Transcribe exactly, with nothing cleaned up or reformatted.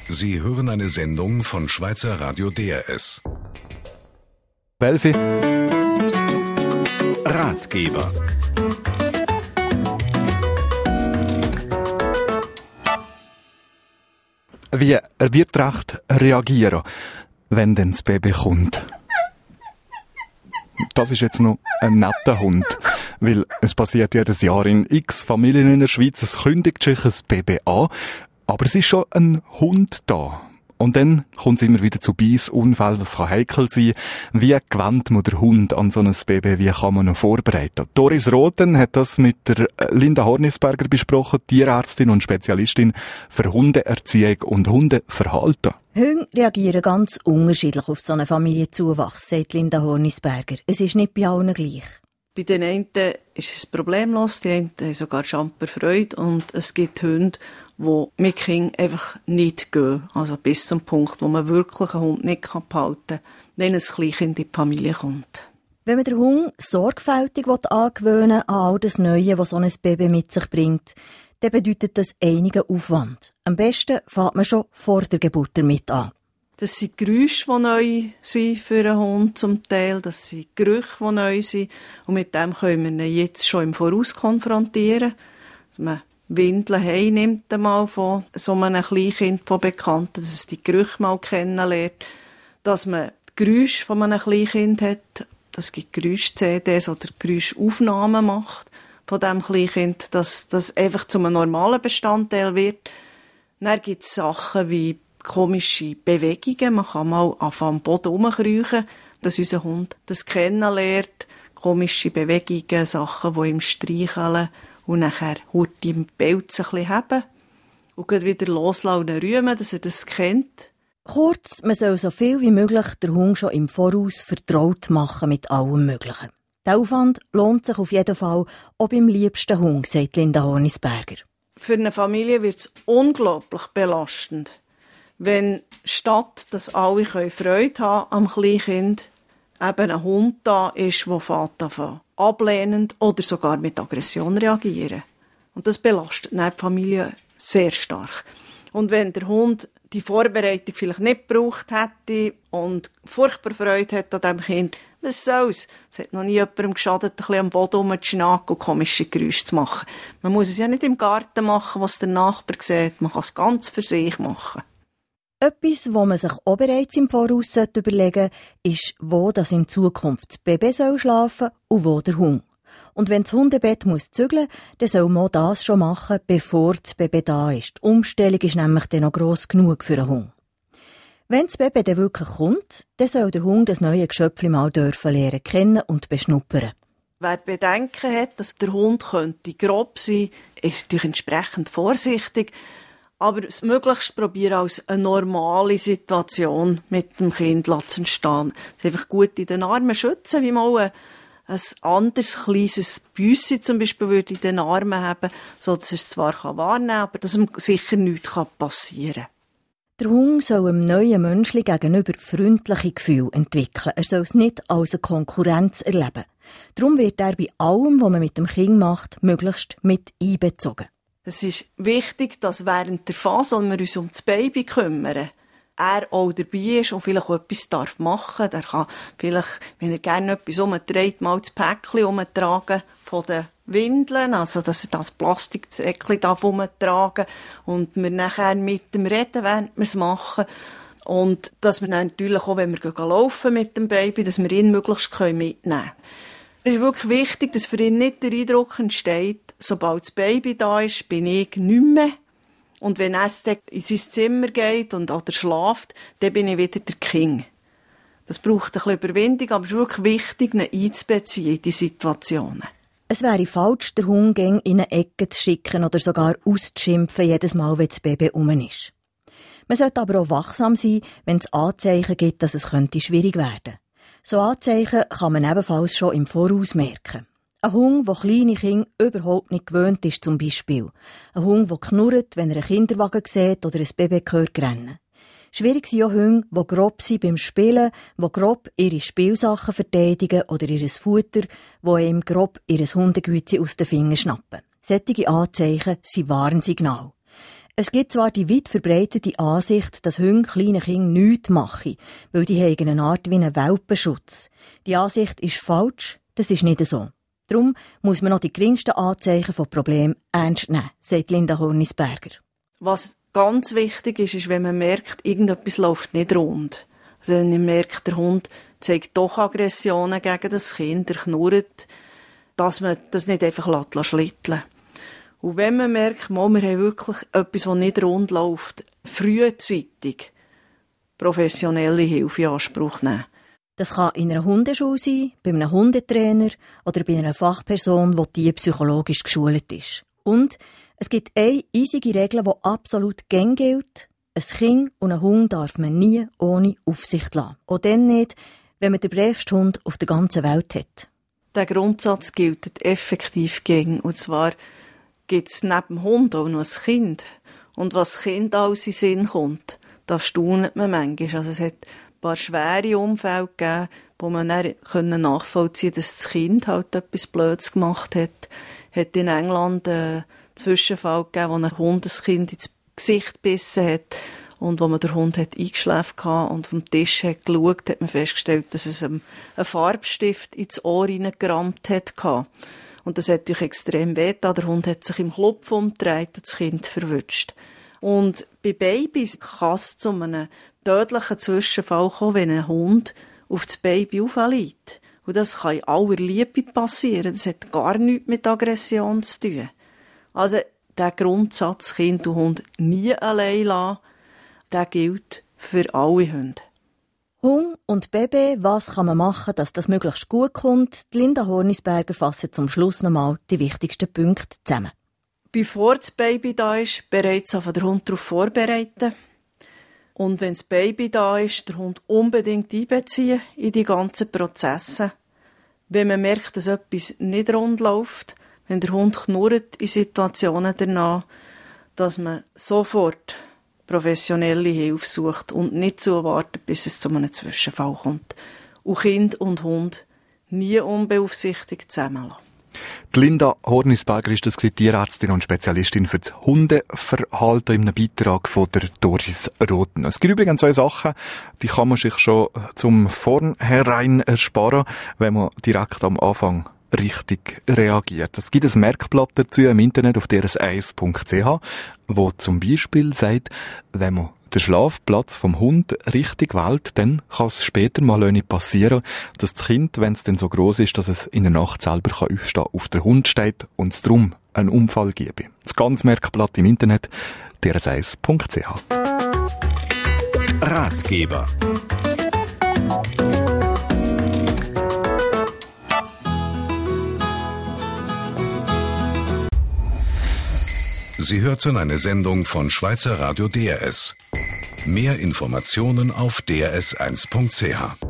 Sie hören eine Sendung von Schweizer Radio D R S. Welfi. Ratgeber. Wie wird recht reagieren, wenn dann das Baby kommt? Das ist jetzt noch ein netter Hund, weil es passiert jedes Jahr in x Familien in der Schweiz, es kündigt sich ein Baby an, aber es ist schon ein Hund da. Und dann kommt es immer wieder zu Beissunfällen, das kann heikel sein. Wie gewöhnt man den Hund an so ein Baby, wie kann man ihn vorbereiten? Doris Rothen hat das mit der Linda Hornisberger besprochen, Tierärztin und Spezialistin für Hundeerziehung und Hundeverhalten. Hunde reagieren ganz unterschiedlich auf so einen Familienzuwachs, sagt Linda Hornisberger. Es ist nicht bei allen gleich. Bei den einen ist es problemlos, die einen haben sogar Schamperfreude und es gibt Hunde, die mit Kindern einfach nicht gehen. Also bis zum Punkt, wo man wirklich einen Hund nicht behalten kann, wenn ein Kleinkind in die Familie kommt. Wenn man den Hund sorgfältig angewöhnen will an all das Neue, was so ein Baby mit sich bringt, dann bedeutet das einigen Aufwand. Am besten fängt man schon vor der Geburt damit an. Das sind Geräusche, die neu sind für einen Hund zum Teil. Das sind Gerüche, die neu sind. Und mit dem können wir ihn jetzt schon im Voraus konfrontieren. Dass man Windeln heimnimmt einmal von so einem Kleinkind von Bekannten, dass es die Gerüche mal kennenlernt. Dass man Geräusche von einem Kleinkind hat. Das gibt Geräusch-C Ds oder Geräuschaufnahmen macht von diesem Kleinkind, dass das einfach zu einem normalen Bestandteil wird. Dann gibt es Sachen wie komische Bewegungen. Man kann mal am Boden rumkriechen, dass unser Hund das kennenlernt. Komische Bewegungen, Sachen, die ihm streicheln und nachher hurt im Pelz ein bisschen haben und dann wieder loslassen und rühmen, dass er das kennt. Kurz, man soll so viel wie möglich den Hund schon im Voraus vertraut machen mit allem Möglichen. Der Aufwand lohnt sich auf jeden Fall auch beim liebsten Hund, sagt Linda Hornisberger. Für eine Familie wird es unglaublich belastend, wenn statt dass alle Freude haben am Kleinkind, eben ein Hund da ist, der fährt ablehnend oder sogar mit Aggression reagieren. Und das belastet die Familie sehr stark. Und wenn der Hund die Vorbereitung vielleicht nicht gebraucht hätte und furchtbar Freude hat an diesem Kind, was soll's? Es hat noch nie jemandem geschadet, ein bisschen am Boden rumzuschnacken und komische Geräusche zu machen. Man muss es ja nicht im Garten machen, was der Nachbar sieht. Man kann es ganz für sich machen. Etwas, wo man sich auch bereits im Voraus überlegen sollte, ist, wo das in Zukunft das Baby soll schlafen und wo der Hund. Und wenn das Hundebett muss zügeln, dann soll man das schon machen, bevor das Baby da ist. Die Umstellung ist nämlich dann noch gross genug für einen Hund. Wenn das Baby dann wirklich kommt, dann soll der Hund das neue Geschöpfchen mal dürfen lernen kennen und beschnuppern. Wer Bedenken hat, dass der Hund könnte grob sein, ist natürlich entsprechend vorsichtig. Aber das Möglichst probieren, als eine normale Situation mit dem Kind zu entstehen. Es einfach gut in den Armen schützen, wie mal ein, ein anderes kleines Büssi zum Beispiel würde in den Armen haben, so dass er es zwar wahrnehmen kann, aber dass ihm sicher nichts passieren kann. Der Hund soll einem neuen Menschen gegenüber freundliche Gefühle entwickeln. Er soll es nicht als eine Konkurrenz erleben. Darum wird er bei allem, was man mit dem Kind macht, möglichst mit einbezogen. Es ist wichtig, dass während der Phase, in der wir uns um das Baby kümmern, er auch dabei ist und vielleicht auch etwas darf machen. Er kann vielleicht, wenn er gerne etwas umträgt, mal das Päckchen umtragen von den Windeln, also dass er das Plastiksäckchen umtragen darf und wir nachher mit dem reden, während wir es machen. Und dass wir dann natürlich auch, wenn wir laufen mit dem Baby, dass wir ihn möglichst mitnehmen können. Es ist wirklich wichtig, dass für ihn nicht der Eindruck entsteht, sobald das Baby da ist, bin ich nicht mehr. Und wenn er in sein Zimmer geht und oder schläft, dann bin ich wieder der King. Das braucht ein bisschen Überwindung, aber es ist wirklich wichtig, ihn einzubeziehen in die Situationen. Es wäre falsch, den Hund in eine Ecke zu schicken oder sogar auszuschimpfen, jedes Mal, wenn das Baby rum ist. Man sollte aber auch wachsam sein, wenn es Anzeichen gibt, dass es könnte schwierig werden könnte. So Anzeichen kann man ebenfalls schon im Voraus merken. Ein Hund, der kleine Kinder überhaupt nicht gewöhnt ist, zum Beispiel. Ein Hund, der knurrt, wenn er einen Kinderwagen sieht oder ein Baby hört rennen. Schwierig sind auch Hunde, die grob sind beim Spielen, die grob ihre Spielsachen verteidigen oder ihr Futter, die ihm grob ihr Hundegütchen aus den Fingern schnappen. Solche Anzeichen sind Warnsignale. Es gibt zwar die weit verbreitete Ansicht, dass Hunde kleinen Kindern nichts machen, weil die haben eine Art wie einen Welpenschutz. Die Ansicht ist falsch, das ist nicht so. Darum muss man noch die geringsten Anzeichen von Problemen ernst nehmen, sagt Linda Hornisberger. Was ganz wichtig ist, ist, wenn man merkt, irgendetwas läuft nicht rund. Also wenn man merkt, der Hund zeigt doch Aggressionen gegen das Kind, er knurrt, dass man das nicht einfach schlitteln lässt. Und wenn man merkt, wir haben wirklich etwas, das nicht rund läuft, frühzeitig professionelle Hilfe in Anspruch nehmen. Das kann in einer Hundeschule sein, bei einem Hundetrainer oder bei einer Fachperson, die die psychologisch geschult ist. Und es gibt eine eisige Regel, die absolut gäng gilt. Ein Kind und einen Hund darf man nie ohne Aufsicht lassen. Auch dann nicht, wenn man den bravsten Hund auf der ganzen Welt hat. Der Grundsatz gilt effektiv gäng. Und zwar gibt es neben dem Hund auch noch ein Kind. Und was das Kind alles in den Sinn kommt, da staunt man manchmal. Also es hat ein paar schwere Unfälle gegeben, wo man dann nachvollziehen konnte, dass das Kind halt etwas Blödes gemacht hat. Es hat in England einen Zwischenfall gegeben, wo ein Hund das Kind ins Gesicht gebissen hat und wo man den Hund hat eingeschläft hatte und vom Tisch hat geschaut, hat man festgestellt, dass es einen Farbstift ins Ohr reingerammt hat. Und das hat natürlich extrem wehgetan. Der Hund hat sich im Klopf umgedreht und das Kind verwutscht. Und bei Babys kann es zu einem tödlichen Zwischenfall kommen, wenn ein Hund auf das Baby aufliegt. Und das kann in aller Liebe passieren. Das hat gar nichts mit Aggression zu tun. Also der Grundsatz, Kind und Hund nie allein lassen, der gilt für alle Hunde. Hund und Baby, was kann man machen, dass das möglichst gut kommt? Die Linda Hornisberger fasst zum Schluss nochmal die wichtigsten Punkte zusammen. Bevor das Baby da ist, bereits auf den Hund darauf vorbereiten. Und wenn das Baby da ist, den Hund unbedingt einbeziehen in die ganzen Prozesse. Wenn man merkt, dass etwas nicht rund läuft, wenn der Hund knurrt in Situationen danach, dass man sofort professionelle Hilfe sucht und nicht so wartet, bis es zu einem Zwischenfall kommt. Und Kind und Hund nie unbeaufsichtigt zusammenlassen. Die Linda Hornisberger ist das Tierärztin und Spezialistin für das Hundeverhalten in einem Beitrag von der Doris Roten. Es gibt übrigens zwei Sachen, die kann man sich schon zum Vornherein ersparen, wenn man direkt am Anfang richtig reagiert. Es gibt ein Merkblatt dazu im Internet auf d r s eins punkt c h, wo zum Beispiel sagt, wenn man den Schlafplatz vom Hund richtig wählt, dann kann es später mal nicht passieren, dass das Kind, wenn es denn so groß ist, dass es in der Nacht selber aufstehen kann, auf den Hund steht und es darum einen Unfall gebe. Das ganze Merkblatt im Internet, d r s eins punkt c h. Ratgeber. Sie hörten eine Sendung von Schweizer Radio D R S. Mehr Informationen auf d r s eins punkt c h.